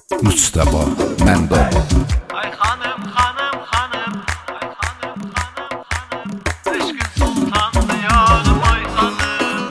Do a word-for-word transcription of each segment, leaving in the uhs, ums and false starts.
Mustafa Mendoba. Ay hanım hanım hanım, ay hanım hanım hanım, eşkin sultanlı yarım ay hanım.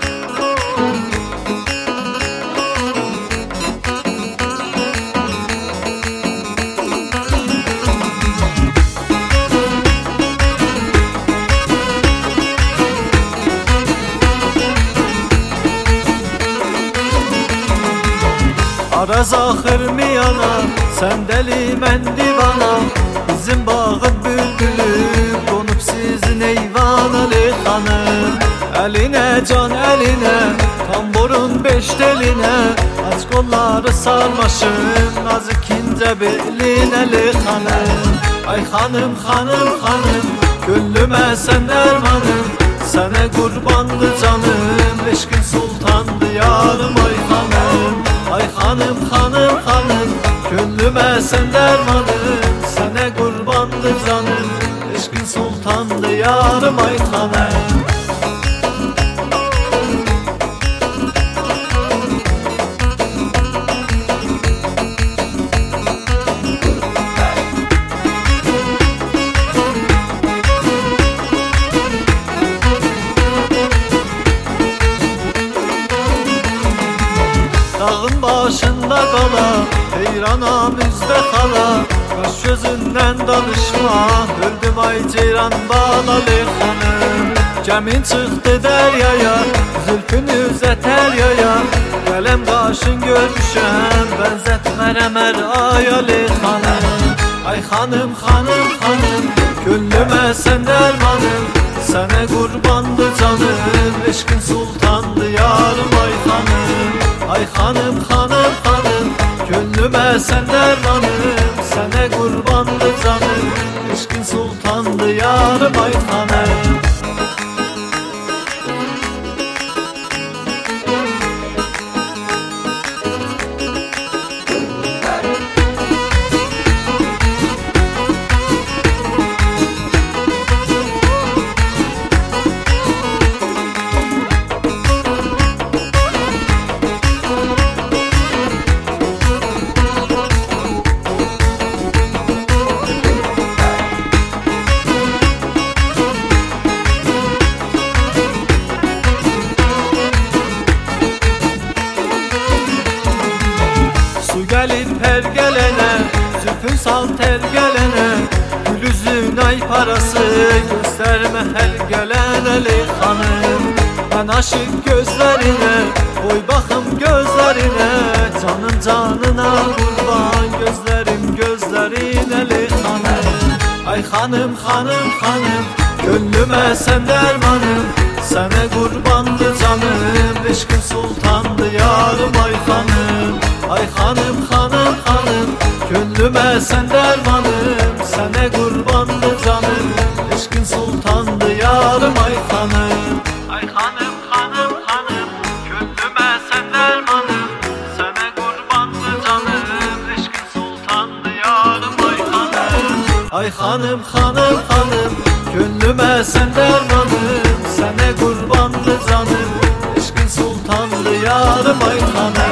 Araz ahır mı yana, sen deli ben divana. Bizim bağın bülbülü, konup sizin eyvan Ali hanım. Eline can eline, tamburun beş teline, aç kolları sarmaşın, nazik ince belin Ali hanım. Ay hanım hanım hanım, gönlüme sen dermanım, sana kurbandı canım, eşkin sultandı yarım ay hanım. Ay hanım hanım hanım, gönlüme sen dermanım, sana kurbandı canım, eşkin sultandı yarım ay hanım. Dağın başında kala, heyrana müzde kala, kaş gözünden danışma, öldüm ay ceyran bağlalı hanım. Cemin çıktı deryaya, zülfünüze teryaya, kalem kaşın görüşen, benzetmerem er ayalı hanım. Ay hanım hanım hanım, gönlüme sen dermanım, sana kurbandı canım, eşkin sultandı yarım ay hanım. Ay hanım hanım hanım, gönlüme sen dermanım, sana kurbandı canım, eşkin sultandı yarım ay hanım. Gelir pergelene, zülfün sal tergelene, gül üzün ay parası, gösterme her gelen eli hanım. Ben aşık gözlerine, koy bakım gözlerine, canım canına kurban, gözlerim gözlerin eli hanım. Ay hanım hanım hanım, gönlüme sen dermanım, sana kurbandı canım, eşkin sultandı yarım ay hanım. Ay hanım hanım hanım, gönlüme sen dermanım, sana kurbandı canım, eşkin sultandı yarım ay hanım. Ay hanım hanım hanım, gönlüme sen dermanım, sana kurbandı canım, eşkin sultandı yarım ay hanım. Ay hanım hanım hanım, gönlüme sen dermanım, sana kurbandı canım, eşkin sultandı yarım ay hanım.